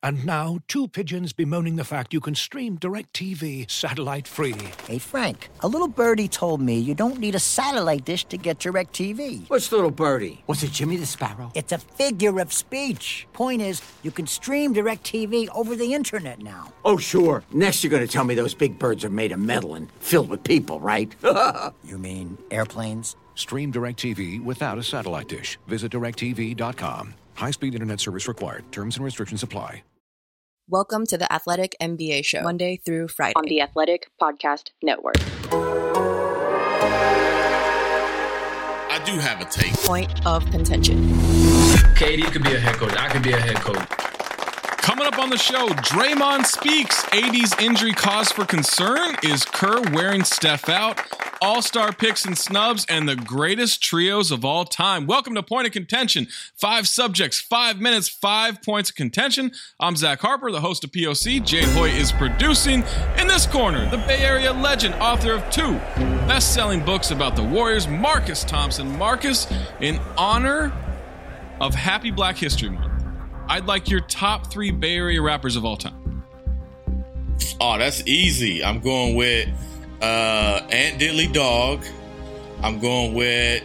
And now, two pigeons bemoaning the fact you can stream DirecTV satellite-free. Hey, Frank, a little birdie told me you don't need a satellite dish to get DirecTV. What's little birdie? Was it Jimmy the Sparrow? It's a figure of speech. Point is, you can stream DirecTV over the internet now. Oh, sure. Next you're going to tell me those big birds are made of metal and filled with people, right? You mean airplanes? Stream DirecTV without a satellite dish. Visit DirecTV.com. High-speed internet service required. Terms and restrictions apply. Welcome to the Athletic NBA Show, Monday through Friday on the Athletic Podcast Network. I do have a take. Point of contention. KD could be a head coach. I could be a head coach. Coming up on the show, Draymond speaks. AD's injury cause for concern? Is Kerr wearing Steph out? All-star picks and snubs, and the greatest trios of all time. Welcome to Point of Contention. 5 subjects, 5 minutes, 5 points of contention. I'm Zach Harper, the host of POC. Jade Hoy is producing. In this corner, the Bay Area legend, author of 2 best-selling books about the Warriors, Marcus Thompson. Marcus, in honor of Happy Black History Month, I'd like your top 3 Bay Area rappers of all time. Oh, that's easy. I'm going with Ant Diddley Dog. I'm going with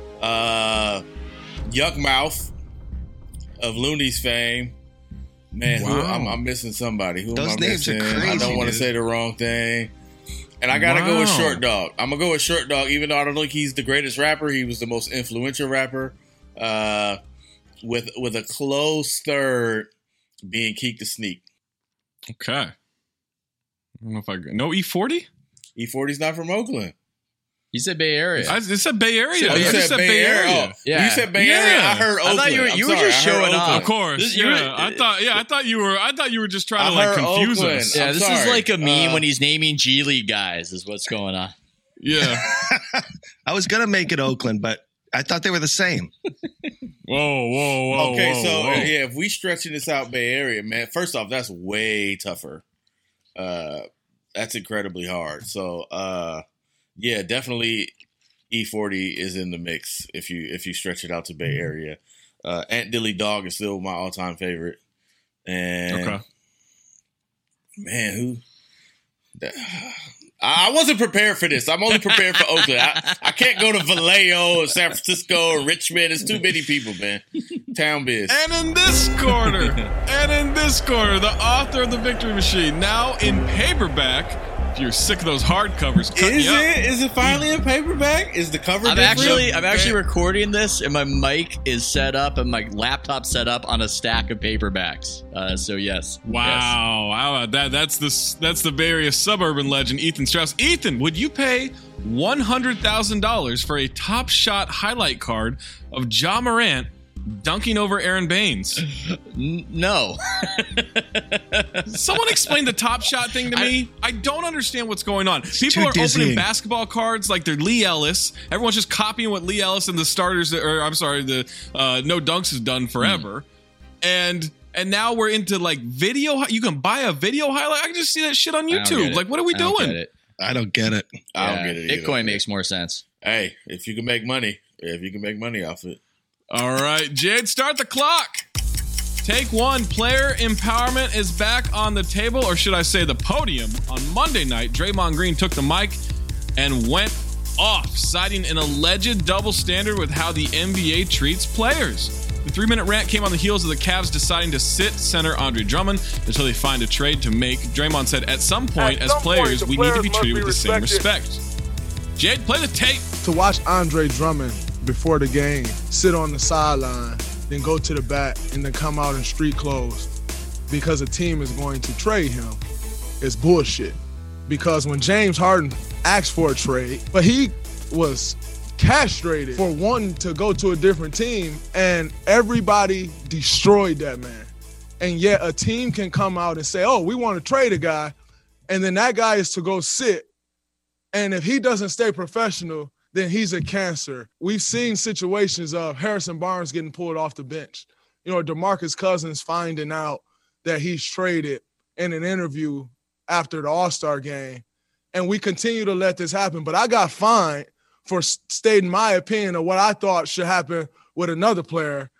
Yuck Mouth of Looney's fame. Man, wow. I'm missing somebody. Who Those am I names missing? are crazy. I don't want to say the wrong thing. And I got to go with Short Dog. I'm going to go with Short Dog, even though I don't think he's the greatest rapper. He was the most influential rapper. With a close third being Keek the Sneak. Okay. I don't know if I... No E40? E40's not from Oakland. You said Bay Area. I said Bay Area. Oh, you said Bay Area. Oh, yeah. You said Bay Area. I heard Oakland. I thought you were just showing off. Of course. I thought you were just trying to like confuse Oakland. us. Yeah, this is like a meme when he's naming G League guys is what's going on. Yeah. I was going to make it Oakland, but I thought they were the same. Whoa. Okay, whoa. Yeah, if we stretching this out Bay Area, man, first off, that's way tougher. That's incredibly hard. So, yeah, definitely E40 is in the mix if you stretch it out to Bay Area. Ant Diddley Dog is still my all-time favorite. And okay. Man, I wasn't prepared for this. I'm only prepared for Oakland. I can't go to Vallejo or San Francisco or Richmond. It's too many people, man. Town biz. And in this corner, the author of The Victory Machine, now in paperback. If you're sick of those hardcovers, Is it finally in paperback? Is the cover I'm different? actually recording this, and my mic is set up, and my laptop set up on a stack of paperbacks. So yes. Wow, how about that? That's the Bay Area suburban legend, Ethan Strauss. Ethan, would you pay $100,000 for a Top Shot highlight card of Ja Morant dunking over Aaron Baines? No. Someone explain the Top Shot thing to me. I don't understand what's going on. People are opening basketball cards like they're Lee Ellis. Everyone's just copying what Lee Ellis and the starters, the No Dunks has done forever. And now we're into like video. You can buy a video highlight. I can just see that shit on YouTube. Like, what are we doing? I don't get it. I don't get it either. Bitcoin makes more sense. Hey, if you can make money off it. All right, Jade, start the clock. Take 1. Player empowerment is back on the table, or should I say the podium. On Monday night, Draymond Green took the mic and went off, citing an alleged double standard with how the NBA treats players. The 3-minute rant came on the heels of the Cavs deciding to sit center Andre Drummond until they find a trade to make. Draymond said, at some point, as players, we need to be treated with the same respect. Jade, play the tape. To watch Andre Drummond before the game, sit on the sideline, then go to the back, and then come out in street clothes because a team is going to trade him is bullshit. Because when James Harden asked for a trade, but he was castrated for wanting to go to a different team, and everybody destroyed that man. And yet a team can come out and say, oh, we want to trade a guy, and then that guy is to go sit. And if he doesn't stay professional, then he's a cancer. We've seen situations of Harrison Barnes getting pulled off the bench. DeMarcus Cousins finding out that he's traded in an interview after the All-Star game. And we continue to let this happen. But I got fined for stating my opinion of what I thought should happen with another player.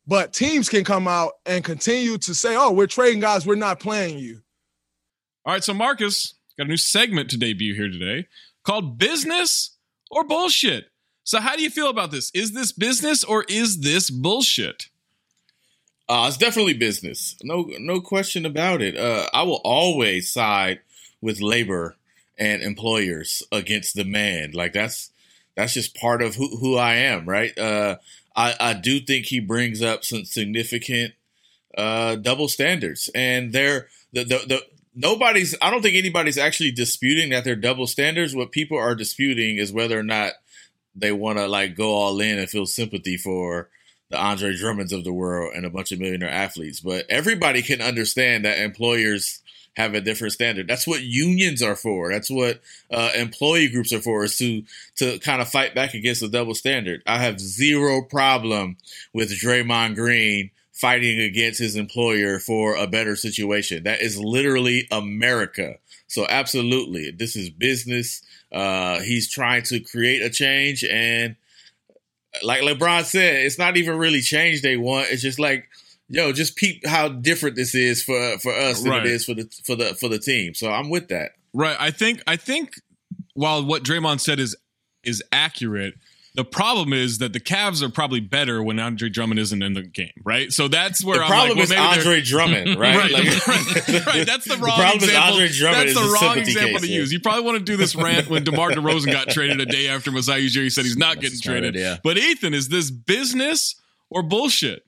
But teams can come out and continue to say, oh, we're trading guys, we're not playing you. All right, so Marcus, got a new segment to debut here today called Business or Bullshit. So how do you feel about this? Is this business or is this bullshit? It's definitely business. No question about it. I will always side with labor and employers against the man. Like that's just part of who I am, right? I do think he brings up some significant double standards, and I don't think anybody's actually disputing that they're double standards. What people are disputing is whether or not they want to like go all in and feel sympathy for the Andre Drummonds of the world and a bunch of millionaire athletes. But everybody can understand that employers have a different standard. That's what unions are for. That's what employee groups are for, is to kind of fight back against the double standard. I have zero problem with Draymond Green fighting against his employer for a better situation. That is literally America. So absolutely, this is business. He's trying to create a change, and like LeBron said, it's not even really change they want. It's just like, yo, just peep how different this is for us than it is for the team. So I'm with that. Right. I think while what Draymond said is accurate, the problem is that the Cavs are probably better when Andre Drummond isn't in the game, right? So that's where the problem is Andre Drummond, right? right. That's the wrong problem example. Is Andre Drummond that's the wrong example case, to use. You probably want to do this rant when DeMar DeRozan got traded a day after Masai Ujiri said he's not getting traded. But Ethan, is this business or bullshit?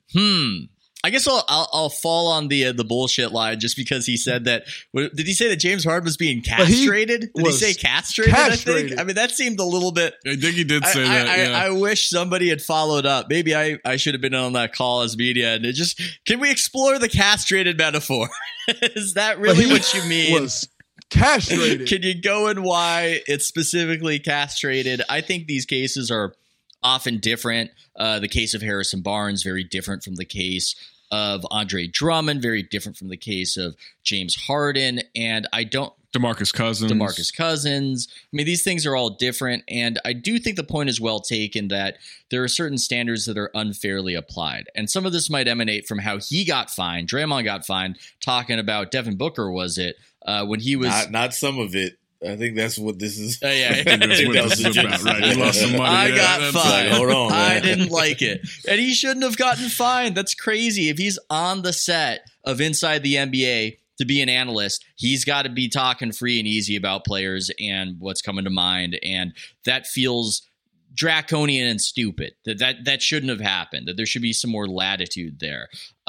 I guess I'll fall on the bullshit line just because he said that. Did he say that James Harden was being castrated? Did he say castrated? I think. I mean, that seemed a little bit. I think he did say that. Yeah. I wish somebody had followed up. Maybe I should have been on that call as media and can we explore the castrated metaphor? Is that really what you mean? Was castrated. Can you go in why it's specifically castrated? I think these cases are often different. The case of Harrison Barnes, very different from the case of Andre Drummond, very different from the case of James Harden. And DeMarcus Cousins. I mean, these things are all different. And I do think the point is well taken that there are certain standards that are unfairly applied. And some of this might emanate from how he got fined. Draymond got fined talking about Devin Booker, was it? When he was not some of it. I think that's what this is. That's what this is about, right? You lost some money. I got fined. Like, hold on, man. I didn't like it. And he shouldn't have gotten fined. That's crazy. If he's on the set of Inside the NBA to be an analyst, he's got to be talking free and easy about players and what's coming to mind. And that feels draconian and stupid. That shouldn't have happened. That there should be some more latitude there.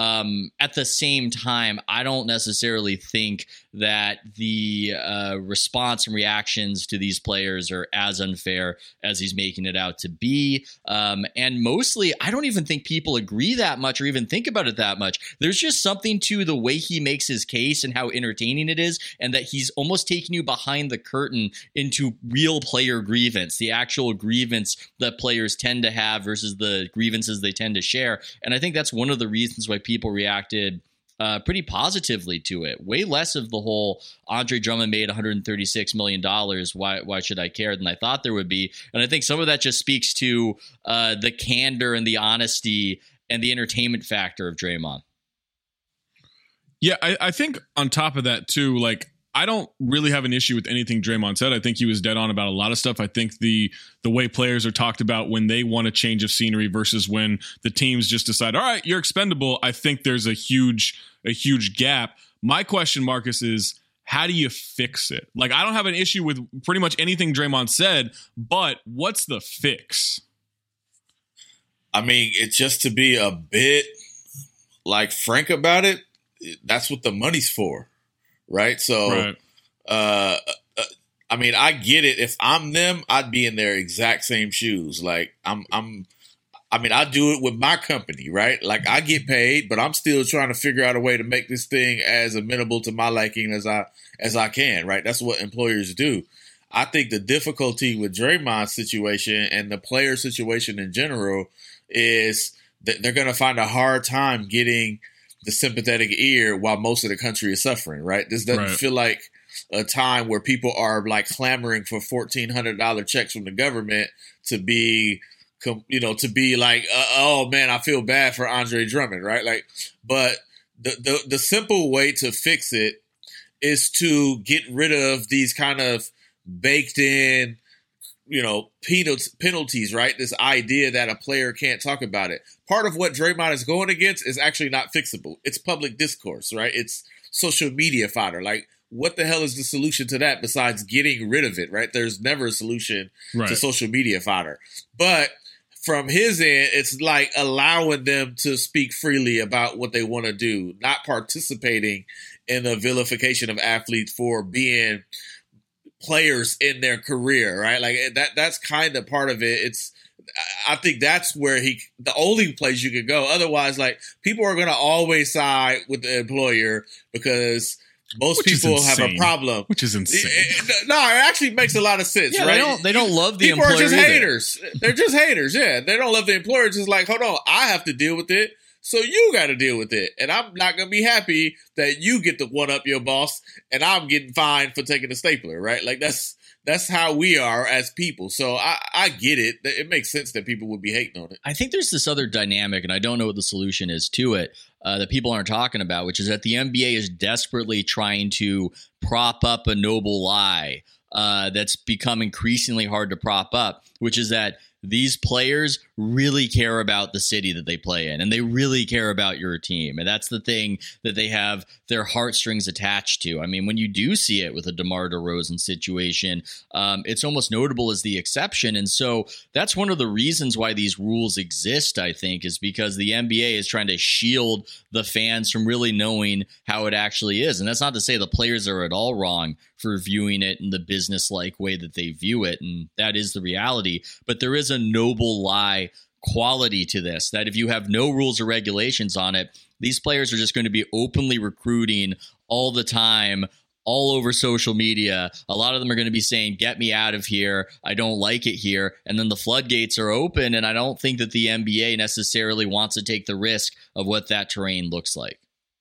At the same time, I don't necessarily think that the response and reactions to these players are as unfair as he's making it out to be. And mostly, I don't even think people agree that much or even think about it that much. There's just something to the way he makes his case and how entertaining it is, and that he's almost taking you behind the curtain into real player grievance, the actual grievance that players tend to have versus the grievances they tend to share. And I think that's one of the reasons why people reacted pretty positively to it. Way less of the whole Andre Drummond made $136 million. Why should I care than I thought there would be. And I think some of that just speaks to the candor and the honesty and the entertainment factor of Draymond. Yeah, I think on top of that too, like, I don't really have an issue with anything Draymond said. I think he was dead on about a lot of stuff. I think the way players are talked about when they want a change of scenery versus when the teams just decide, all right, you're expendable. I think there's a huge gap. My question, Marcus, is how do you fix it? Like, I don't have an issue with pretty much anything Draymond said, but what's the fix? I mean, it's just to be a bit like frank about it. That's what the money's for. Right. So, right. I mean, I get it. If I'm them, I'd be in their exact same shoes. Like I do it with my company, right? Like I get paid, but I'm still trying to figure out a way to make this thing as amenable to my liking as I can. Right. That's what employers do. I think the difficulty with Draymond's situation and the player situation in general is that they're going to find a hard time getting the sympathetic ear while most of the country is suffering, right? This doesn't feel like a time where people are like clamoring for $1,400 checks from the government to be to be like, oh man, I feel bad for Andre Drummond, right? Like, but the simple way to fix it is to get rid of these kind of baked in, penalties, right? This idea that a player can't talk about it. Part of what Draymond is going against is actually not fixable. It's public discourse, right? It's social media fodder. Like, what the hell is the solution to that besides getting rid of it, right? There's never a solution to social media fodder. But from his end, it's like allowing them to speak freely about what they want to do, not participating in the vilification of athletes for being players in their career, right? Like that's kind of part of it. I think that's where the only place you could go. Otherwise, like, people are going to always side with the employer because most people have a problem. Which is insane. No, it actually makes a lot of sense, right? They don't love the employer. People are just either. haters. They're just haters, yeah. They don't love the employer. It's just like, hold on, I have to deal with it, so you got to deal with it. And I'm not going to be happy that you get to one-up your boss and I'm getting fined for taking a stapler, right? Like, that's how we are as people. So I get it. It makes sense that people would be hating on it. I think there's this other dynamic, and I don't know what the solution is to it, that people aren't talking about, which is that the NBA is desperately trying to prop up a noble lie that's become increasingly hard to prop up, which is that these players really care about the city that they play in, and they really care about your team. And that's the thing that they have their heartstrings attached to. I mean, when you do see it with a DeMar DeRozan situation, it's almost notable as the exception. And so that's one of the reasons why these rules exist, I think, is because the NBA is trying to shield the fans from really knowing how it actually is. And that's not to say the players are at all wrong for viewing it in the business-like way that they view it, and that is the reality. But there is a noble lie quality to this, that if you have no rules or regulations on it, these players are just going to be openly recruiting all the time, all over social media. A lot of them are going to be saying, get me out of here, I don't like it here, and then the floodgates are open, and I don't think that the NBA necessarily wants to take the risk of what that terrain looks like.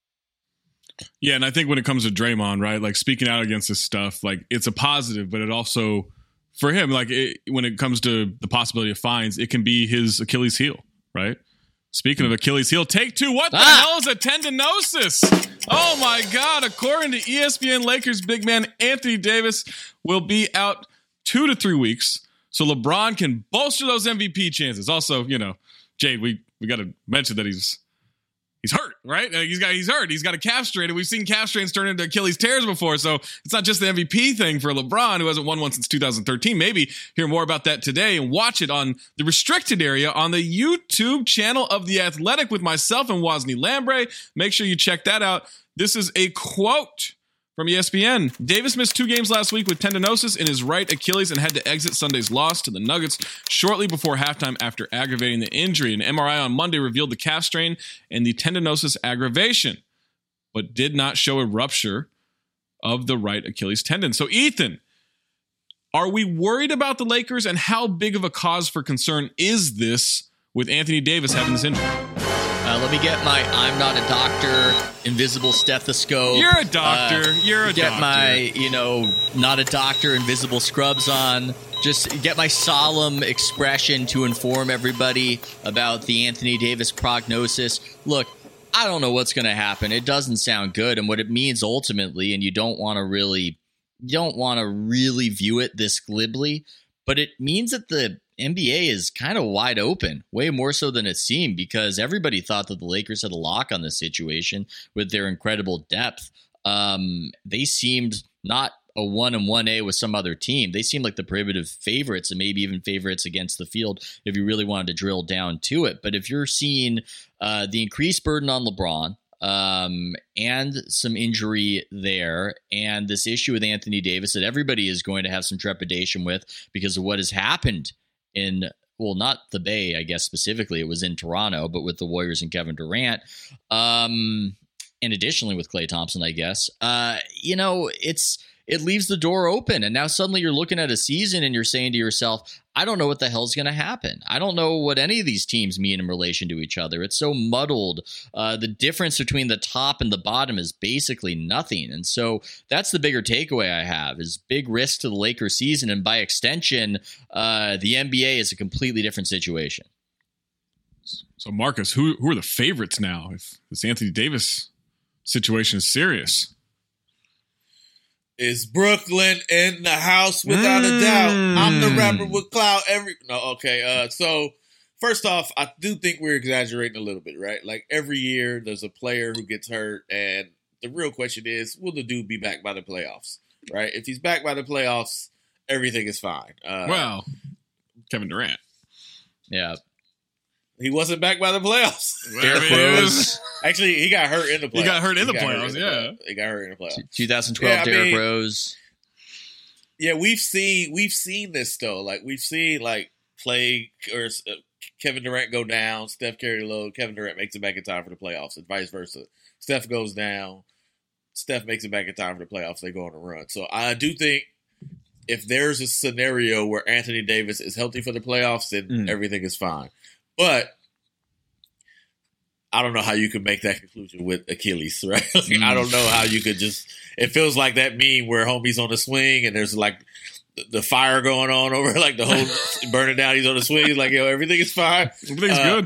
Yeah, and I think when it comes to Draymond, right, like, speaking out against this stuff, like, it's a positive, but it also, for him, like, when it comes to the possibility of fines, it can be his Achilles heel, right? Speaking of Achilles heel, take two. What the hell is a tendinosis? Oh, my God. According to ESPN, Lakers big man Anthony Davis will be out 2 to 3 weeks, so LeBron can bolster those MVP chances. Also, Jade, we got to mention that he's hurt, right? He's hurt. He's got a calf strain, and we've seen calf strains turn into Achilles tears before. So it's not just the MVP thing for LeBron, who hasn't won one since 2013. Maybe hear more about that today and watch it on the restricted area on the YouTube channel of The Athletic with myself and Wosny Lambre. Make sure you check that out. This is a quote from ESPN. Davis missed 2 games last week with tendinosis in his right Achilles and had to exit Sunday's loss to the Nuggets shortly before halftime after aggravating the injury. An MRI on Monday revealed the calf strain and the tendinosis aggravation, but did not show a rupture of the right Achilles tendon. So, Ethan, are we worried about the Lakers, and how big of a cause for concern is this with Anthony Davis having this injury? Let me get my I'm not a doctor invisible stethoscope. You're a doctor. Get my, not a doctor invisible scrubs on. Just get my solemn expression to inform everybody about the Anthony Davis prognosis. Look, I don't know what's going to happen. It doesn't sound good. And what it means ultimately, and you don't want to really view it this glibly, but it means that the NBA is kind of wide open, way more so than it seemed, because everybody thought that the Lakers had a lock on this situation with their incredible depth. They seemed not a 1-1A with some other team. They seemed like the prohibitive favorites, and maybe even favorites against the field if you really wanted to drill down to it. But if you're seeing the increased burden on LeBron, and some injury there, and this issue with Anthony Davis that everybody is going to have some trepidation with because of what has happened in, well, not the Bay, I guess specifically, it was in Toronto, but with the Warriors and Kevin Durant, and additionally with Klay Thompson, I guess, it's it leaves the door open. And now suddenly you're looking at a season and you're saying to yourself, I don't know what the hell's going to happen. I don't know what any of these teams mean in relation to each other. It's so muddled. The difference between the top and the bottom is basically nothing. And so that's the bigger takeaway I have, is big risk to the Lakers season. And by extension, the NBA is a completely different situation. So, Marcus, who are the favorites now if this Anthony Davis situation is serious? Is Brooklyn in the house without a doubt? I'm the rapper with clout. So first off, I do think we're exaggerating a little bit, right? Like every year there's a player who gets hurt, and the real question is, will the dude be back by the playoffs, right? If he's back by the playoffs, everything is fine. Well, Kevin Durant. Yeah. He wasn't back by the playoffs. Derrick Rose. Actually, he got hurt in the playoffs. He got hurt in the playoffs, He got hurt in the playoffs. 2012 Derrick Rose. Yeah, we've seen this though. Like we've seen Kevin Durant go down, Steph carry the load, Kevin Durant makes it back in time for the playoffs, and vice versa. Steph goes down, Steph makes it back in time for the playoffs. They go on a run. So I do think if there's a scenario where Anthony Davis is healthy for the playoffs, then everything is fine. But I don't know how you could make that conclusion with Achilles, right? I don't know how you could just – it feels like that meme where homie's on the swing and there's like the fire going on over like the whole burning down. He's on the swing. He's like, yo, everything is fine. Everything's good.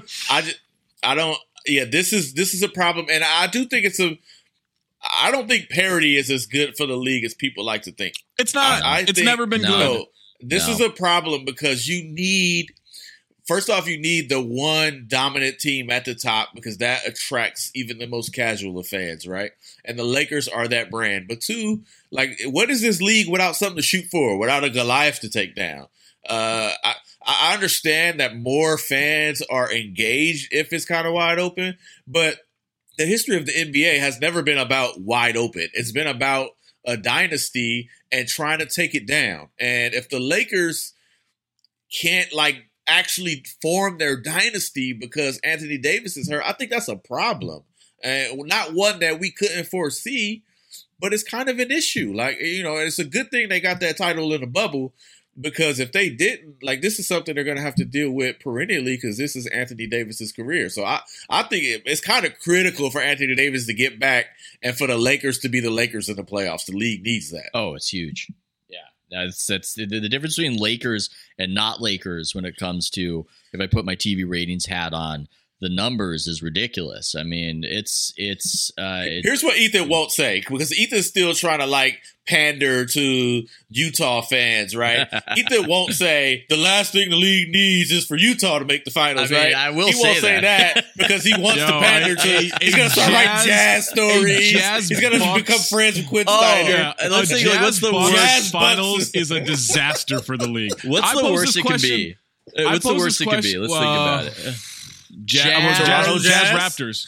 This is a problem. And I do think I don't think parity is as good for the league as people like to think. It's not. It's never been good. This is a problem because you need – first off, you need the one dominant team at the top because that attracts even the most casual of fans, right? And the Lakers are that brand. But two, like, what is this league without something to shoot for, without a Goliath to take down? I understand that more fans are engaged if it's kind of wide open, but the history of the NBA has never been about wide open. It's been about a dynasty and trying to take it down. And if the Lakers can't, actually form their dynasty because Anthony Davis is hurt, I think that's a problem. Not one that we couldn't foresee, but it's kind of an issue. It's a good thing they got that title in the bubble because if they didn't, this is something they're going to have to deal with perennially because this is Anthony Davis's career. So I think it's kind of critical for Anthony Davis to get back and for the Lakers to be the Lakers in the playoffs. The league needs that. Oh, it's huge. That's the difference between Lakers and not Lakers when it comes to, if I put my TV ratings hat on, the numbers is ridiculous. I mean, it's here's what Ethan won't say, because Ethan's still trying to pander to Utah fans, right? Ethan won't say the last thing the league needs is for Utah to make the finals, right? I will he won't say that because he wants to pander to. He's going to start writing jazz stories. He's going to become friends with Quinn Snyder. Yeah. Let's think, what's the worst finals is a disaster for the league. What's the worst it could be? What's the worst it could be? Let's think about it. Jazz Raptors.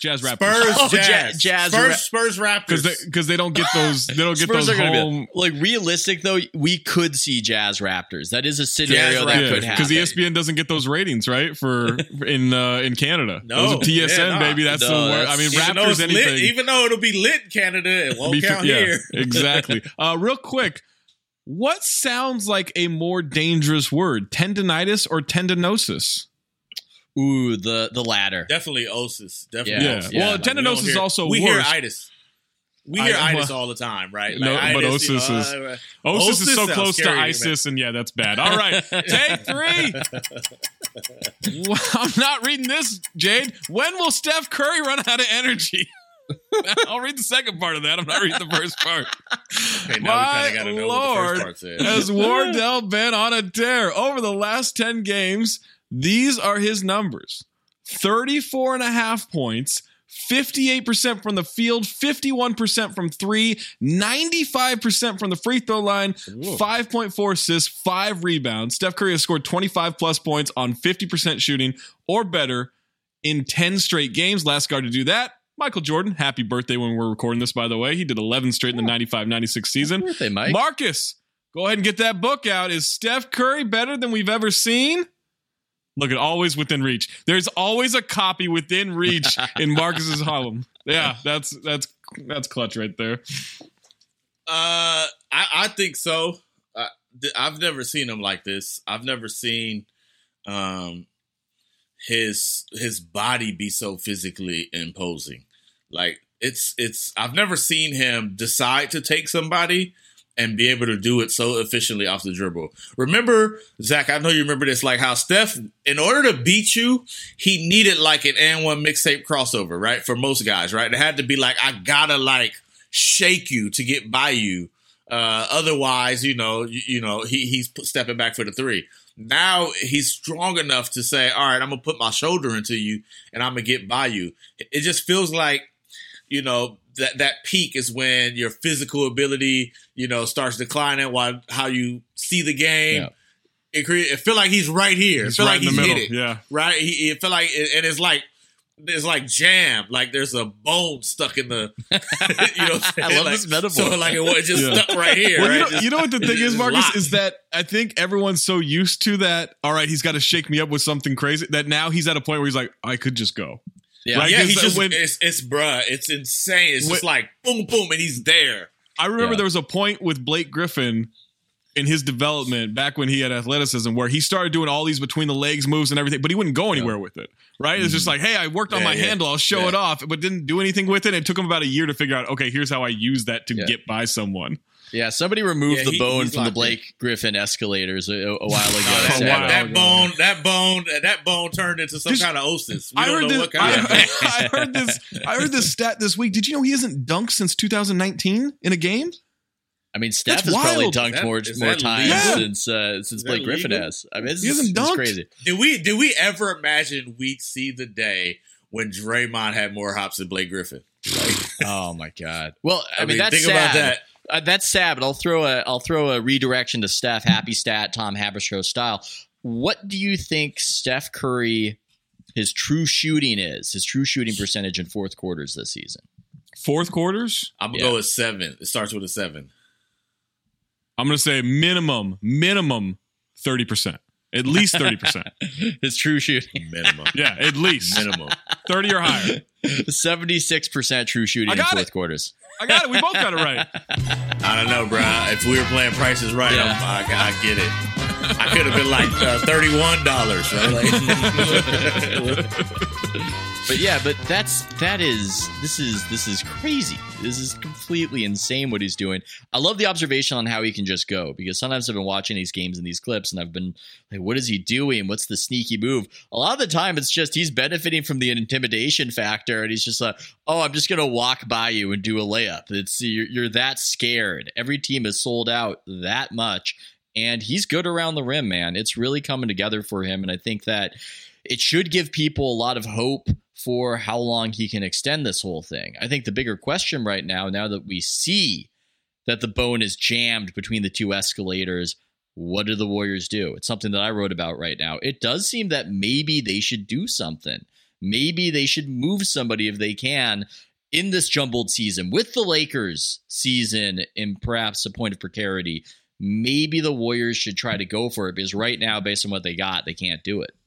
Spurs Raptors. Because they don't get those. They don't get those home. Realistic though, we could see Jazz Raptors. That is a scenario that could happen. Because ESPN doesn't get those ratings right for in Canada. No, those are TSN baby. That's the worst. I mean, Raptors anything. Even though it'll be lit in Canada, it won't count here. Exactly. Real quick, what sounds like a more dangerous word, tendinitis or tendinosis? Ooh, the latter. Definitely osis. Definitely. Yeah. Well, tendinosis is also worse. We hear itis. We hear itis all the time, right? But osis is so close to ISIS, and that's bad. All right, take 3. I'm not reading this, Jade. When will Steph Curry run out of energy? I'll read the second part of that. I'm not reading the first part. Okay, now we kind of got to know what the first part says. Has Wardell been on a tear over the last 10 games? These are his numbers: 34.5 points, 58% from the field, 51% from 3, 95% from the free throw line, 5.4 assists, 5 rebounds. Steph Curry has scored 25 plus points on 50% shooting or better in 10 straight games. Last guard to do that, Michael Jordan. Happy birthday when we're recording this, by the way. He did 11 straight in the 95-96 season. Happy birthday, Mike. Marcus, go ahead and get that book out. Is Steph Curry better than we've ever seen? Look at always within reach. There's always a copy within reach in Marcus's column. Yeah, that's clutch right there. I think so. I've never seen him like this. I've never seen his body be so physically imposing. Like it's I've never seen him decide to take somebody and be able to do it so efficiently off the dribble. Remember, Zach, I know you remember this, like how Steph, in order to beat you, he needed like an N1 mixtape crossover, right? For most guys, right? It had to be like, I gotta like shake you to get by you. Otherwise, he's stepping back for the three. Now he's strong enough to say, all right, I'm going to put my shoulder into you and I'm going to get by you. It just feels like, that peak is when your physical ability, starts declining while how you see the game. Yeah. It feel like he's right here. It feel right like he's hit it. Yeah. Right? It feel like, and it's like jam. Like there's a bone stuck in the, I love this metaphor. So like it just stuck right here. Well, right? you know what the thing is, Marcus, locked. is that I think everyone's so used to that. All right, he's got to shake me up with something crazy that now he's at a point where he's like, I could just go. Yeah, right? Yeah, he's just, it's insane. It's just like boom, boom, and he's there. I remember there was a point with Blake Griffin in his development back when he had athleticism where he started doing all these between the legs moves and everything, but he wouldn't go anywhere with it, right? It's just like, hey, I worked on my handle, I'll show it off, but didn't do anything with it. It took him about a year to figure out, okay, here's how I use that to get by someone. Yeah, somebody removed the bone from the Blake Griffin escalators a while ago. That bone turned into some kind of osis. I heard this stat this week. Did you know he hasn't dunked since 2019 in a game? I mean, Steph has probably dunked more times since Blake Griffin has. I mean, he hasn't dunked. Crazy. Did we ever imagine we'd see the day when Draymond had more hops than Blake Griffin? Like, oh my God! Well, I mean that's think sad. about that. That's sad, but I'll throw a redirection to Steph, happy stat, Tom Haberstroh style. What do you think Steph Curry, his true shooting percentage in fourth quarters this season? Fourth quarters? I'm going to go with 7. It starts with a 7. I'm going to say minimum 30%. At least 30%. His true shooting. Minimum. Yeah, at least. Minimum. 30 or higher. 76% true shooting in fourth quarters. I got it. We both got it right. I don't know, bro. If we were playing Price is Right, I get it. I could have been like $31, right? But yeah, but this is crazy. This is completely insane what he's doing. I love the observation on how he can just go, because sometimes I've been watching these games and these clips and I've been like, what is he doing? What's the sneaky move? A lot of the time it's just he's benefiting from the intimidation factor and he's just like, oh, I'm just going to walk by you and do a layup. You're that scared. Every team is sold out that much and he's good around the rim, man. It's really coming together for him, and I think that it should give people a lot of hope for how long he can extend this whole thing. I think the bigger question right now that we see that the bone is jammed between the two escalators, what do the Warriors do? It's something that I wrote about right now. It does seem that maybe they should do something. Maybe they should move somebody if they can in this jumbled season with the Lakers season in perhaps a point of precarity. Maybe the Warriors should try to go for it, because right now, based on what they got, they can't do it.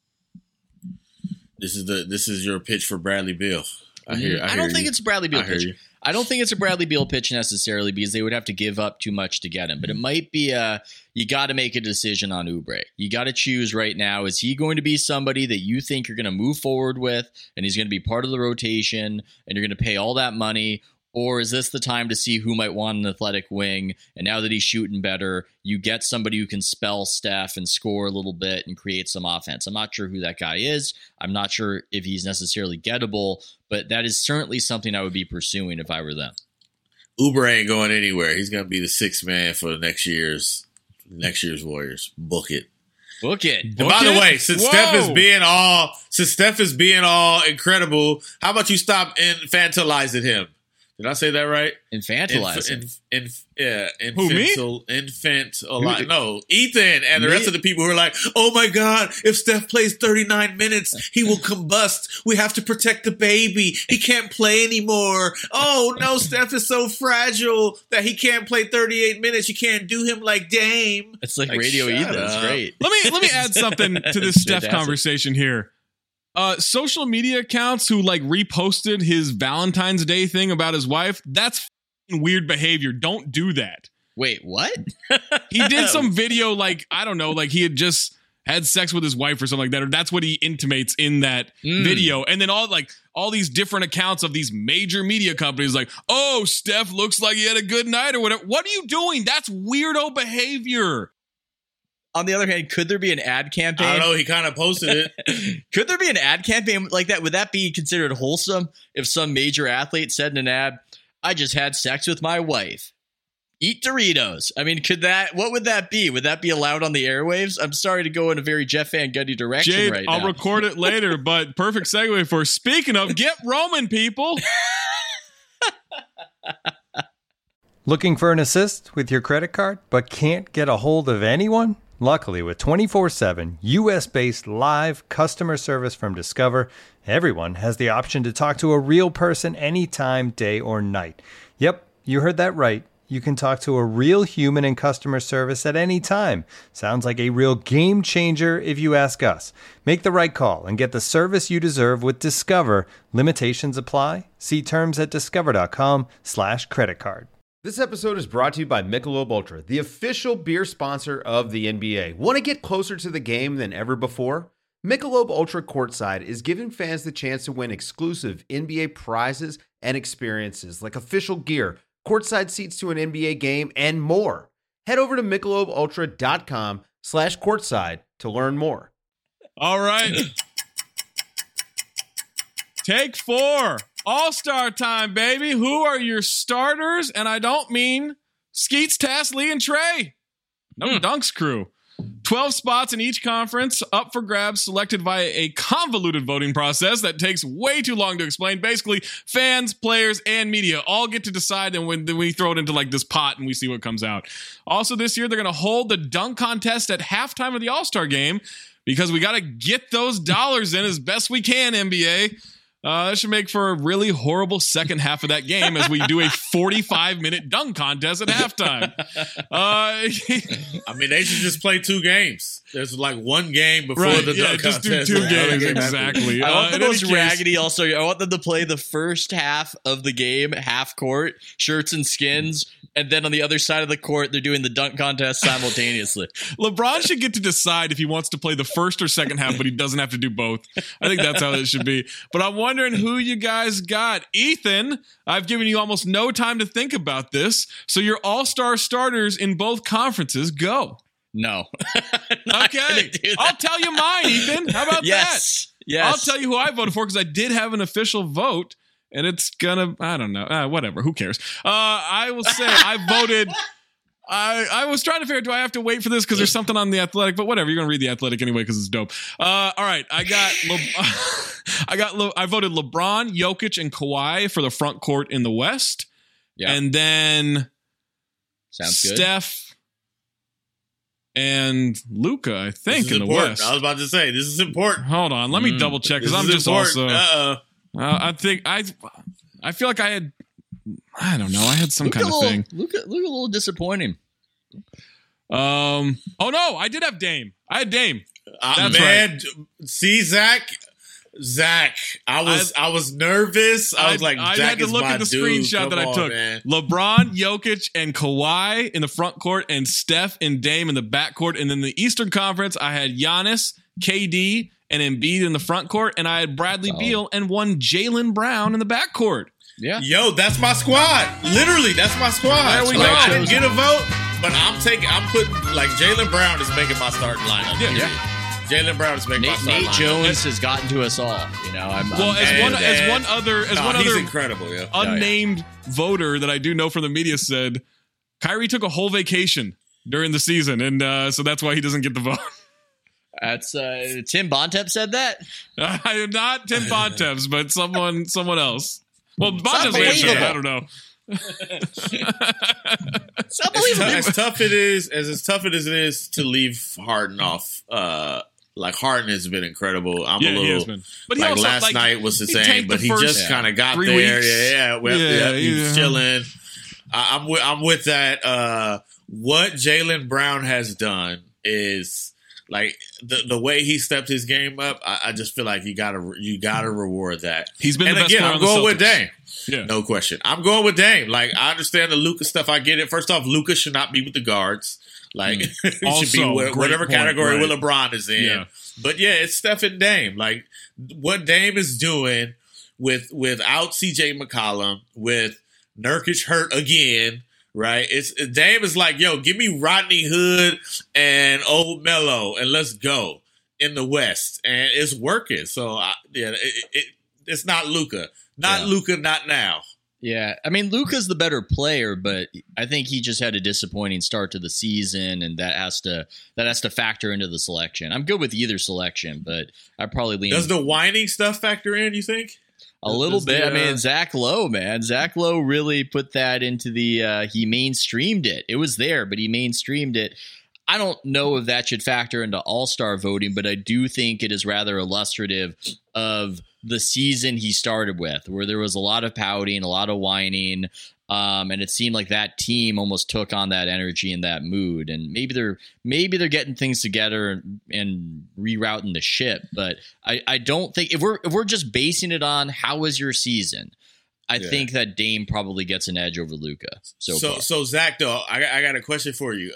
This is your pitch for Bradley Beal. I don't think it's a Bradley Beal pitch. You. I don't think it's a Bradley Beal pitch necessarily, because they would have to give up too much to get him. But it might be you got to make a decision on Oubre. You got to choose right now. Is he going to be somebody that you think you're going to move forward with and he's going to be part of the rotation and you're going to pay all that money? Or is this the time to see who might want an athletic wing? And now that he's shooting better, you get somebody who can spell Steph and score a little bit and create some offense. I'm not sure who that guy is. I'm not sure if he's necessarily gettable, but that is certainly something I would be pursuing if I were them. Oubre ain't going anywhere. He's going to be the sixth man for next year's Warriors. Book it. Book it. And by the way, since Steph is being all incredible, how about you stop infantilizing him? Did I say that right? Infantilizing. Who, me? No, Ethan and the rest of the people who are like, oh my God, if Steph plays 39 minutes, he will combust. We have to protect the baby. He can't play anymore. Oh no, Steph is so fragile that he can't play 38 minutes. You can't do him like Dame. It's like Radio Ethan. It's great. Let me add something to this Steph conversation here. Social media accounts who like reposted his Valentine's Day thing about his wife, that's weird behavior. Don't do that. Wait, what? He did some video like, I don't know, like he had just had sex with his wife or something like that, or that's what he intimates in that video. And then all these different accounts of these major media companies like, oh, Steph looks like he had a good night or whatever. What are you doing? That's weirdo behavior. On the other hand, could there be an ad campaign? I don't know. He kind of posted it. Could there be an ad campaign like that? Would that be considered wholesome if some major athlete said in an ad, I just had sex with my wife? Eat Doritos. I mean, what would that be? Would that be allowed on the airwaves? I'm sorry to go in a very Jeff Van Gundy direction Jade, right now. I'll record it later, but perfect segue for speaking of get Roman, people. Looking for an assist with your credit card, but can't get a hold of anyone? Luckily, with 24/7 U.S.-based live customer service from Discover, everyone has the option to talk to a real person anytime, day or night. Yep, you heard that right. You can talk to a real human in customer service at any time. Sounds like a real game changer if you ask us. Make the right call and get the service you deserve with Discover. Limitations apply. See terms at discover.com/creditcard. This episode is brought to you by Michelob Ultra, the official beer sponsor of the NBA. Want to get closer to the game than ever before? Michelob Ultra Courtside is giving fans the chance to win exclusive NBA prizes and experiences like official gear, courtside seats to an NBA game, and more. Head over to MichelobUltra.com/courtside to learn more. All right. Take 4. All-Star time, baby. Who are your starters? And I don't mean Skeets, Tass, Lee, and Trey. No Dunks crew. 12 spots in each conference up for grabs, selected via a convoluted voting process that takes way too long to explain. Basically, fans, players, and media all get to decide, and when we throw it into like this pot and we see what comes out. Also this year, they're going to hold the dunk contest at halftime of the All-Star game because we got to get those dollars in as best we can, NBA. That should make for a really horrible second half of that game as we do a 45-minute dunk contest at halftime. I mean, they should just play 2 games. There's like 1 game before the dunk just contest. do 2 games, exactly. I want the most raggedy also. I want them to play the first half of the game, half court, shirts and skins, and then on the other side of the court, they're doing the dunk contest simultaneously. LeBron should get to decide if he wants to play the first or second half, but he doesn't have to do both. I think that's how it should be. But I'm wondering who you guys got. Ethan, I've given you almost no time to think about this, so your all-star starters in both conferences, go. No. Okay. I'll tell you mine, Ethan. How about that? Yes. I'll tell you who I voted for because I did have an official vote. And it's gonna, I don't know, whatever, who cares? I will say I voted, I was trying to figure out, do I have to wait for this because there's something on The Athletic, but whatever, you're going to read The Athletic anyway because it's dope. All right, I voted LeBron, Jokic, and Kawhi for the front court in the West. Yeah. And then sounds good. Steph and Luka, I think, in the important. West. I was about to say, this is important. Hold on, let me double check because I'm just important. also... I think I feel like I had, I don't know, I had some kind of thing. Luka a little disappointing. Oh no, I did have Dame. I had Dame. That's man, right. See, Zach, I was nervous. I was like, I Zach had to look at the screenshot that I took. Man. LeBron, Jokic, and Kawhi in the front court, and Steph and Dame in the back court. And then the Eastern Conference, I had Giannis, KD, and Embiid in the front court, and I had Bradley Beal and one Jaylen Brown in the back court. Yeah. Yo, that's my squad. Literally, that's my squad. There we go. I didn't get a vote, but I'm putting, like, Jaylen Brown is making my starting lineup. Yeah. Jaylen Brown is making my starting Nate lineup. Jones has gotten to us all. You know, as one other he's incredible, yeah. unnamed voter that I do know from the media said, Kyrie took a whole vacation during the season, and so that's why he doesn't get the vote. That's Tim Bontemps said that. Not Tim Bontemps, but someone else. Well, Bontemps may have said that. I don't know. As tough it is to leave Harden off. Like Harden has been incredible. I'm a little. But like also, last night was the same, but he just kind of got there. Yeah. He's chilling. I'm with that. What Jaylen Brown has done is. Like the way he stepped his game up, I just feel like you gotta reward that. He's been the best player on I'm going with Dame. Yeah. No question. I'm going with Dame. Like, I understand the Luka stuff. I get it. First off, Luka should not be with the guards. Like, it should be whatever category where LeBron is in. Yeah. But yeah, it's Steph and Dame. Like, what Dame is doing without CJ McCollum, with Nurkic hurt again, right? Dame is like, yo, give me Rodney Hood and Old Melo and let's go in the West. And it's working. So, it's not Luka. Luka, not now. Yeah, I mean, Luka's the better player, but I think he just had a disappointing start to the season, and that has to factor into the selection. I'm good with either selection, but I probably lean. Does the whining stuff factor in, you think? A little bit. I mean, Zach Lowe, man. Zach Lowe really put that into the he mainstreamed it. It was there, but he mainstreamed it. I don't know if that should factor into all-star voting, but I do think it is rather illustrative of the season he started with, where there was a lot of pouting, a lot of whining, and it seemed like that team almost took on that energy and that mood. And maybe they're getting things together and rerouting the ship. But I don't think if we're just basing it on how was your season, I think that Dame probably gets an edge over Luka. So Zach, though, I got a question for you.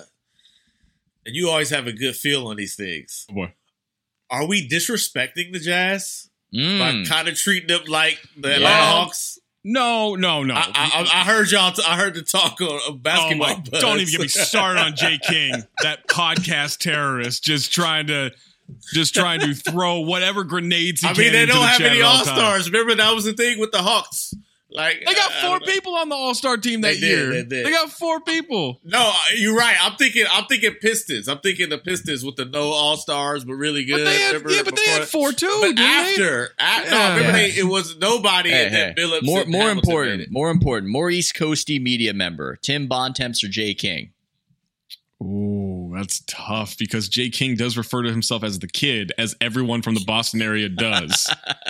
And you always have a good feel on these things. Oh boy. Are we disrespecting the Jazz by kind of treating them like the Atlanta Hawks? No. I heard y'all. I heard the talk of basketball. Buzz. Don't even get me started on Jay King, that podcast terrorist, just trying to throw whatever grenades he can. They don't have any All All-Stars. Remember that was the thing with the Hawks. Like, they got 4 people on the All-Star team that year. They got 4 people. No, you're right. I'm thinking Pistons. I'm thinking the Pistons with the no All-Stars, but really good. But they had 4 too. But it was nobody. And Billups. More important. More East Coasty media member, Tim Bontemps or Jay King. Oh, that's tough because Jay King does refer to himself as the kid, as everyone from the Boston area does.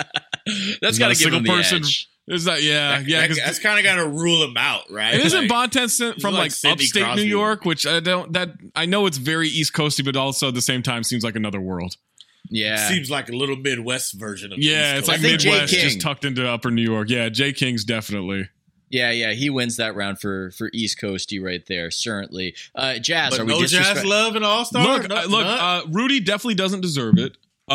That's got to give him the edge. Is that that's kind of got to rule him out, right? It isn't Bontemps from like upstate Crosby. New York, which I know it's very East Coasty, but also at the same time seems like another world. Yeah, seems like a little Midwest version of it's like Midwest just tucked into Upper New York. Yeah, Jay King's definitely. Yeah, he wins that round for East Coasty right there, certainly. Jazz, but are we no Jazz love and All-Star? Look, Rudy definitely doesn't deserve it.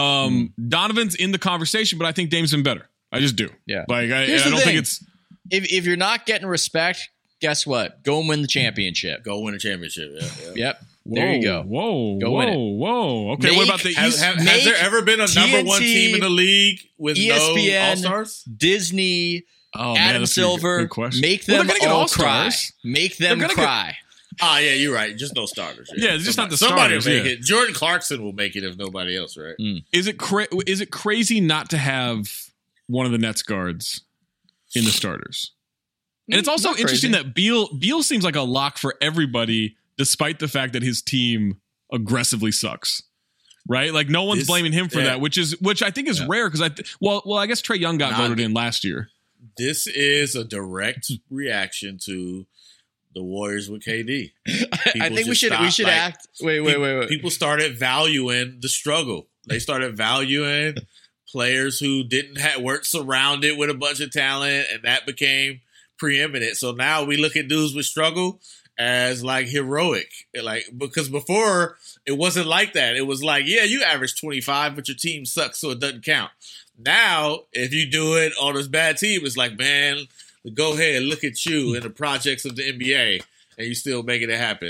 Donovan's in the conversation, but I think Dame's been better. I just do. Yeah. Like I don't think it's if you're not getting respect, guess what? Go and win the championship. Go win a championship. Yeah. Yep. There you go. Win it. Okay, what about the East? Has there ever been a number one team in the league with ESPN, no All-Stars? Disney, Adam Silver, make them all cry. Make them cry. Ah, yeah, you're right. Just no starters. Yeah, just not the somebody starters. Will make it. Jordan Clarkson will make it if nobody else, right? Is it crazy not to have one of the Nets guards in the starters? And it's also interesting that Beal seems like a lock for everybody, despite the fact that his team aggressively sucks. Right? Like no one's blaming him for that, which I think is rare because I guess Trae Young got voted in last year. This is a direct reaction to the Warriors with KD. I think we should act. Wait. People started valuing the struggle. They started valuing players who weren't surrounded with a bunch of talent, and that became preeminent. So now we look at dudes with struggle as like heroic, like because before it wasn't like that. It was like, yeah, you average 25, but your team sucks, so it doesn't count. Now, if you do it on this bad team, it's like, man, go ahead, look at you in the projects of the NBA, and you still making it happen.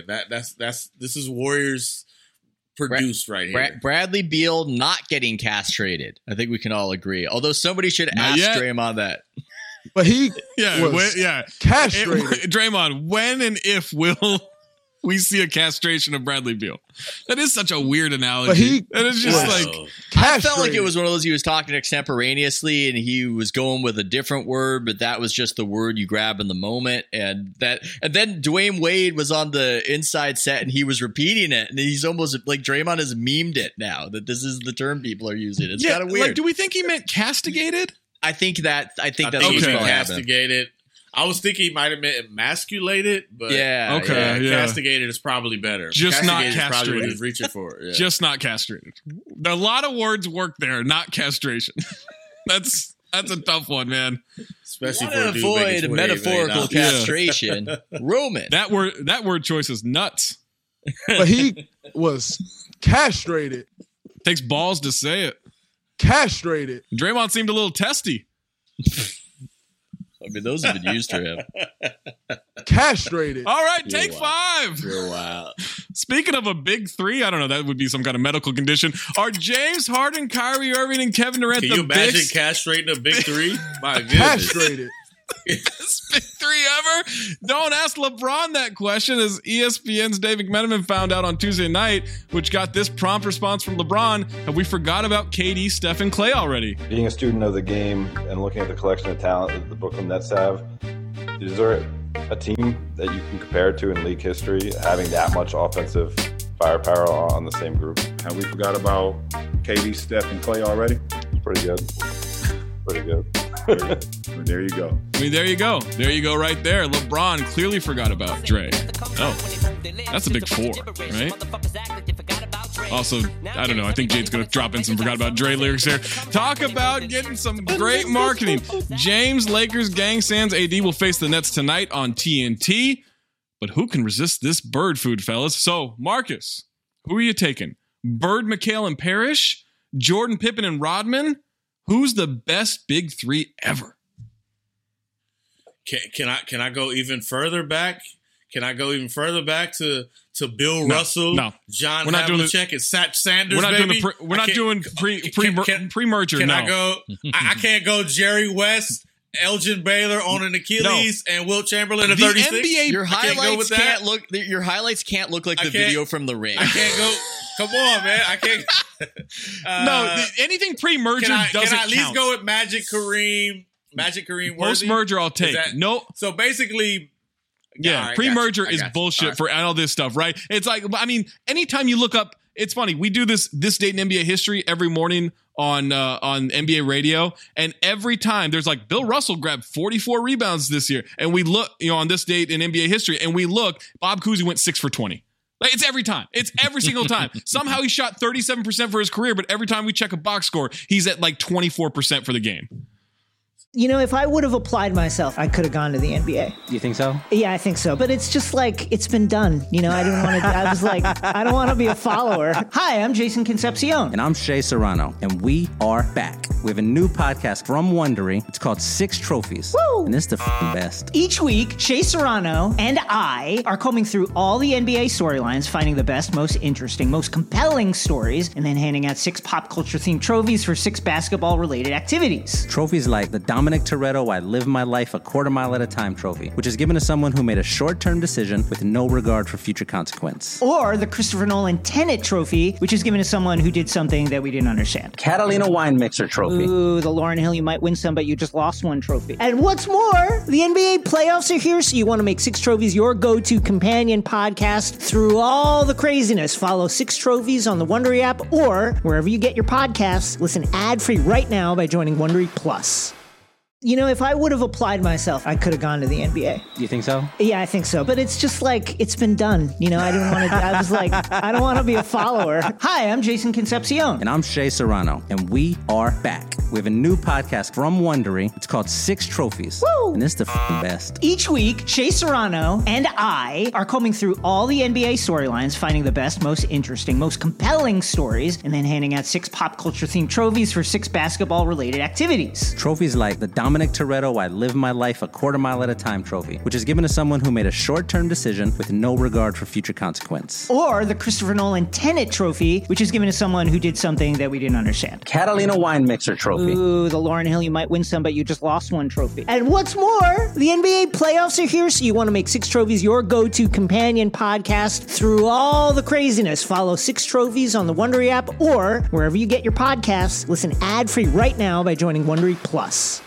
This is Warriors produced right here. Bradley Beal not getting castrated. I think we can all agree. Although somebody should ask Draymond that. But he castrated. Draymond, when and if will we see a castration of Bradley Beal? That is such a weird analogy. That is just like I felt like it was one of those he was talking extemporaneously and he was going with a different word, but that was just the word you grab in the moment. And then Dwayne Wade was on the inside set and he was repeating it, and he's almost like Draymond has memed it now that this is the term people are using. It's kind of weird. Like, do we think he meant castigated? I think that's castigated. I was thinking he might have meant emasculated, but castigated is probably better. Just castigated not is castrated. probably what he's reaching for. Yeah. Just not castrated. A lot of words work there, not castration. That's a tough one, man. Especially to avoid metaphorical castration. Roman. That word choice is nuts. But he was castrated. Takes balls to say it. Castrated. Draymond seemed a little testy. I mean, those have been used to him. Castrated. All right, take 5. You're wild. Speaking of a big 3, I don't know, that would be some kind of medical condition. Are James Harden, Kyrie Irving, and Kevin Durant Can the you imagine bigs? castrating a big 3? My goodness. Castrated. Best big 3 ever? Don't ask LeBron that question, as ESPN's Dave McMenamin found out on Tuesday night, which got this prompt response from LeBron. Have we forgot about KD, Steph, and Klay already? Being a student of the game and looking at the collection of talent that the Brooklyn Nets have, is there a team that you can compare it to in league history, having that much offensive firepower on the same group? Have we forgot about KD, Steph, and Klay already? Pretty good. Pretty good. There you go. I mean, there you go. There you go right there. LeBron clearly forgot about Dre. Oh, that's a big 4, right? Also, I don't know. I think Jade's going to drop in some forgot about Dre lyrics here. Talk about getting some great marketing. James, Lakers, Gang Sans, AD will face the Nets tonight on TNT. But who can resist this bird food, fellas? So, Marcus, who are you taking? Bird, McHale, and Parrish? Jordan, Pippen, and Rodman? Who's the best big 3 ever? Can I go even further back? Can I go even further back to Bill Russell, John Havlicek, and Satch Sanders? We're not doing pre-merger. Can no. I go? I can't go Jerry West, Elgin Baylor on an Achilles, and Wilt Chamberlain at 36. NBA, your highlights can't look. Your highlights can't look like the video from the ring. I can't go. Come on, man. I can't. Anything pre-merger doesn't count. Can I at least go with Magic Kareem? Post-merger, I'll take. No. So basically, yeah, pre-merger is bullshit for all this stuff, right? It's like, I mean, anytime you look up, it's funny. We do this date in NBA history every morning on NBA radio, and every time there's like Bill Russell grabbed 44 rebounds this year, and we look, on this date in NBA history, and we look, Bob Cousy went 6 for 20. Like, it's every time. It's every single time. Somehow he shot 37% for his career, but every time we check a box score, he's at like 24% for the game. You know, if I would have applied myself, I could have gone to the NBA. You think so? Yeah, I think so. But it's just like, it's been done. You know, I didn't want to, I was like, I don't want to be a follower. Hi, I'm Jason Concepcion. And I'm Shea Serrano. And we are back. We have a new podcast from Wondery. It's called 6 Trophies. Woo! And it's the best. Each week, Shea Serrano and I are combing through all the NBA storylines, finding the best, most interesting, most compelling stories, and then handing out 6 pop culture themed trophies for 6 basketball related activities. Trophies like the Dominic Toretto I Live My Life a Quarter Mile at a Time trophy, which is given to someone who made a short-term decision with no regard for future consequence. Or the Christopher Nolan Tenet trophy, which is given to someone who did something that we didn't understand. Catalina Wine Mixer trophy. Ooh, the Lauryn Hill You Might Win Some But You Just Lost One trophy. And what's more, the NBA playoffs are here, so you want to make 6 Trophies your go-to companion podcast through all the craziness. Follow 6 Trophies on the Wondery app or wherever you get your podcasts. Listen ad-free right now by joining Wondery Plus. You know, if I would have applied myself, I could have gone to the NBA. You think so? Yeah, I think so. But it's just like, it's been done. You know, I didn't want to, I was like, I don't want to be a follower. Hi, I'm Jason Concepcion. And I'm Shea Serrano. And we are back. We have a new podcast from Wondery. It's called 6 Trophies. Woo! And it's the best. Each week, Shea Serrano and I are combing through all the NBA storylines, finding the best, most interesting, most compelling stories, and then handing out 6 pop culture themed trophies for 6 basketball related activities. Trophies like the Dominic Toretto I Live My Life a Quarter Mile at a Time trophy, which is given to someone who made a short-term decision with no regard for future consequence. Or the Christopher Nolan Tenet trophy, which is given to someone who did something that we didn't understand. Catalina Wine Mixer trophy. Ooh, the Lauryn Hill You Might Win Some But You Just Lost One trophy. And what's more, the NBA playoffs are here, so you want to make 6 Trophies your go-to companion podcast through all the craziness. Follow 6 Trophies on the Wondery app or wherever you get your podcasts. Listen ad-free right now by joining Wondery Plus.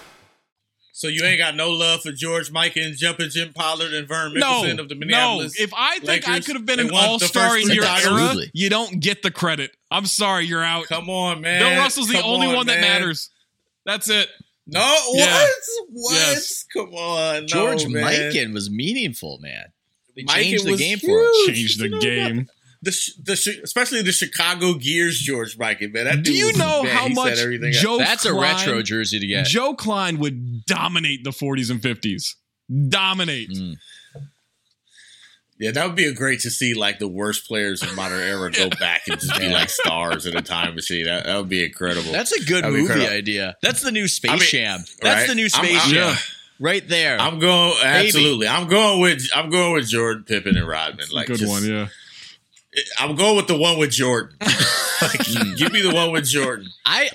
So you ain't got no love for George Mikan and Jumpin' Jim Pollard and Vern Mickelson of the Minneapolis No, if I think Lakers, I could have been an all-star in your era, you don't get the credit. I'm sorry, you're out. Come on, man. Bill Russell's the only one that matters. That's it. No, what? Yeah. What? Yes. Come on, George man. Mikan was meaningful, man. He Mikan changed the was game huge. for us. Changed the game. especially the Chicago Gears George Mikan, man. That Do you know man. how He much set everything up. Joe That's Klein, a retro jersey to get. Joe Klein would dominate the 40s and 50s. Dominate. Yeah, that would be great to see, like, the worst players in modern era go back and just be like stars in a time machine. That would be incredible. That's a good movie idea. That's the new Space Jam. That's the new Space Jam. Right there. I'm going absolutely. I'm going with Jordan, Pippen, and Rodman. Like, good one, yeah. I'm going with the one with Jordan. Like, give me the one with Jordan. I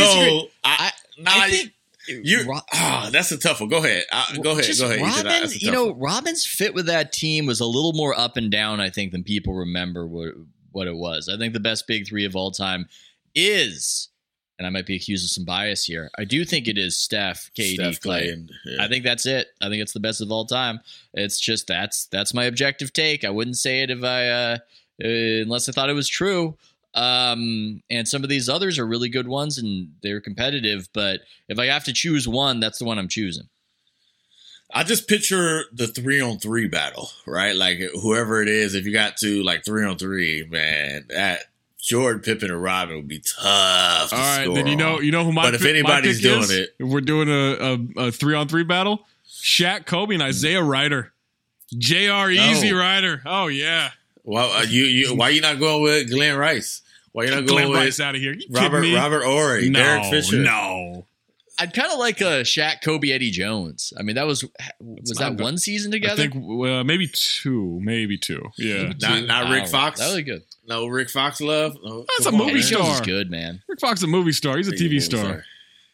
think that's a tough one. Go ahead. Go ahead. Robin, Robin's fit with that team was a little more up and down, I think, than people remember what it was. I think the best big three of all time is, and I might be accused of some bias here, I do think it is Steph, KD, Clay. I think that's it. I think it's the best of all time. It's just that's my objective take. I wouldn't say it if I unless I thought it was true. And some of these others are really good ones and they're competitive, but if I have to choose one, that's the one I'm choosing. I just picture the 3-on-3 battle, right? Like, whoever it is, if you got to, like, 3-on-3, man, that Jordan, Pippen, and Robin would be tough to All right, score then you know who my But if anybody's my pick doing is, it, if we're doing a 3-on-3 battle, Shaq, Kobe, and Isaiah Ryder. J.R. Easy Ryder. Oh, yeah. Well, why you not going with Glenn Rice? Why you not going with Rice out of here? Robert Horry, Derek Fisher? No. I'd kind of like a Shaq, Kobe, Eddie Jones. I mean, was that one season together? I think maybe two. Yeah, not Rick Fox. That was good. No Rick Fox love. No, that's a movie star. Jones is good, man. Rick Fox is a movie star. He's a TV star.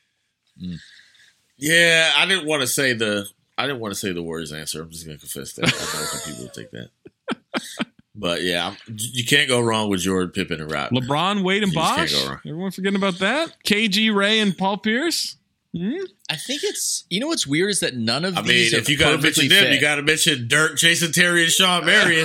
Yeah, I didn't want to say the Warriors answer. I'm just gonna confess that. I know some people will take that. But yeah, you can't go wrong with Jordan, Pippen, and Rodman. LeBron, Wade, and Bosh. Everyone forgetting about that? KG, Ray, and Paul Pierce. I think it's, what's weird is that none of these. If you got to mention them, you got to mention Dirk, Jason Terry, and Sean Marion.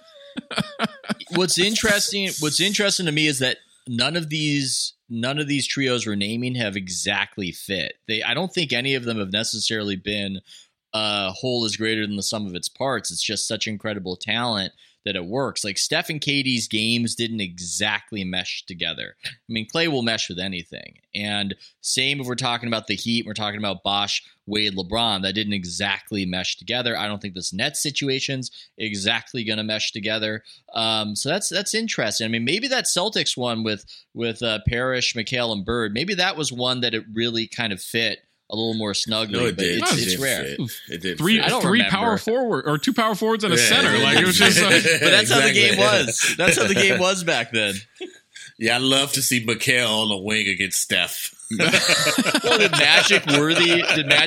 What's interesting to me is that none of these trios we're naming have exactly fit. I don't think any of them have necessarily been whole is greater than the sum of its parts. It's just such incredible talent that it works. Like, Steph and KD's games didn't exactly mesh together. I mean, Clay will mesh with anything. And same if we're talking about the Heat, we're talking about Bosh, Wade, LeBron. That didn't exactly mesh together. I don't think this Nets situation's exactly going to mesh together. So that's interesting. I mean, maybe that Celtics one with Parrish, McHale, and Bird, maybe that was one that it really kind of fit a little more snugly. No, it did. It's rare. It did. Three power forward or two power forwards and a center. Like, it was just. But that's how the game was. That's how the game was back then. Yeah, I'd love to see McHale on the wing against Steph. Well, did Magic Worthy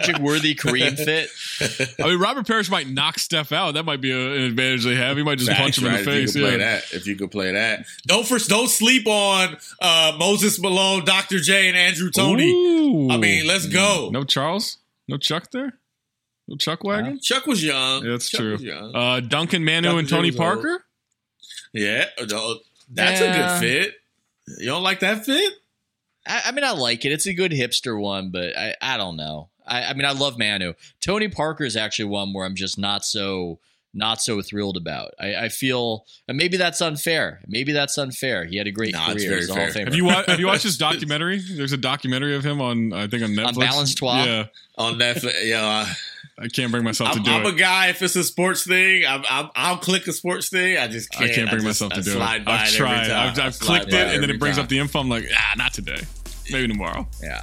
Kareem fit? I mean, Robert Parrish might knock Steph out. That might be an advantage they have. He might just punch him in the face. If you could play that. Don't sleep on Moses Malone, Dr. J, and Andrew Toney. Ooh. I mean, let's go. No Charles? No Chuck there? No Chuck wagon? Chuck was young. Yeah, that's true. Duncan, Manu, Dr. and Tony J Parker? Yeah. That's a good fit. You don't like that fit? I mean, I like it. It's a good hipster one, but I don't know. I mean, I love Manu. Tony Parker is actually one where I'm just not so thrilled about. I feel, and maybe that's unfair. He had a great career. He's a Hall of Famer. Have you watched his documentary? There's a documentary of him on Netflix. On Balance Toi? Yeah. On Netflix, yeah. I can't bring myself to do it. I'm a guy, if it's a sports thing, I'll click a sports thing. I just can't. I can't bring myself to do it. I've tried. I've clicked it, and then it brings up the info. I'm like, not today. Maybe tomorrow. Yeah.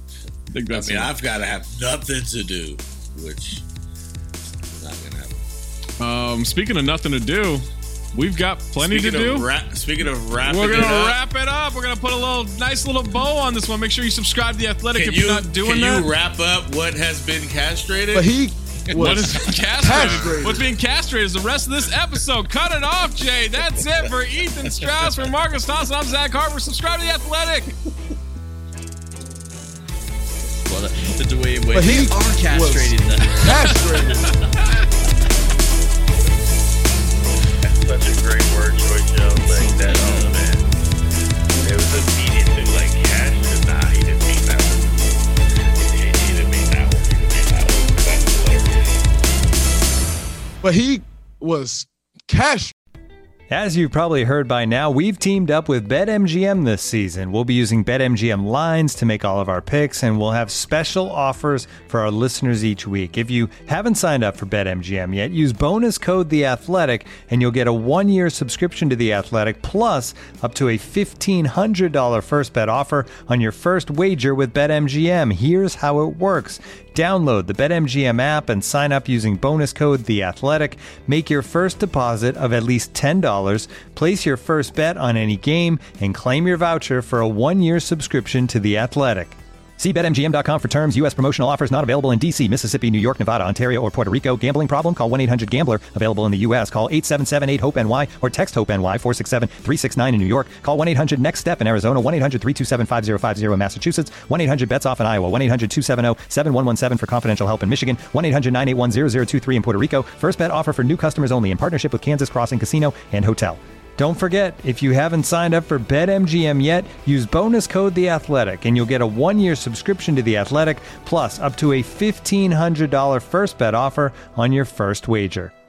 I've got to have nothing to do, which is not going to happen. Speaking of nothing to do, we've got plenty to do. Speaking of wrapping we're going to wrap it up. We're going to put a nice little bow on this one. Make sure you subscribe to The Athletic if you're not doing that. Can you wrap up what has been castrated? But what is castrated? What's being castrated is the rest of this episode. Cut it off, Jay. That's it for Ethan Strauss, for Marcus Thompson. I'm Zach Harper. Subscribe to The Athletic. Well, they are castrated. Castrated. Such a great word choice, Joe. Like that, man. It was immediately like cash. Nah, he didn't mean that one. He didn't mean that one. That's hilarious. But he was cash. As you've probably heard by now, we've teamed up with BetMGM this season. We'll be using BetMGM lines to make all of our picks, and we'll have special offers for our listeners each week. If you haven't signed up for BetMGM yet, use bonus code The Athletic, and you'll get a 1-year subscription to The Athletic, plus up to a $1,500 first bet offer on your first wager with BetMGM. Here's how it works. Download the BetMGM app and sign up using bonus code The Athletic. Make your first deposit of at least $10. Place your first bet on any game and claim your voucher for a 1-year subscription to The Athletic. See BetMGM.com for terms. U.S. promotional offers not available in D.C., Mississippi, New York, Nevada, Ontario, or Puerto Rico. Gambling problem? Call 1-800-GAMBLER. Available in the U.S. Call 877-8-HOPE-NY or text HOPE-NY 467-369 in New York. Call 1-800-NEXT-STEP in Arizona. 1-800-327-5050 in Massachusetts. 1-800-BETS-OFF in Iowa. 1-800-270-7117 for confidential help in Michigan. 1-800-981-0023 in Puerto Rico. First bet offer for new customers only in partnership with Kansas Crossing Casino and Hotel. Don't forget, if you haven't signed up for BetMGM yet, use bonus code The Athletic, and you'll get a 1-year subscription to The Athletic, plus up to a $1,500 first bet offer on your first wager.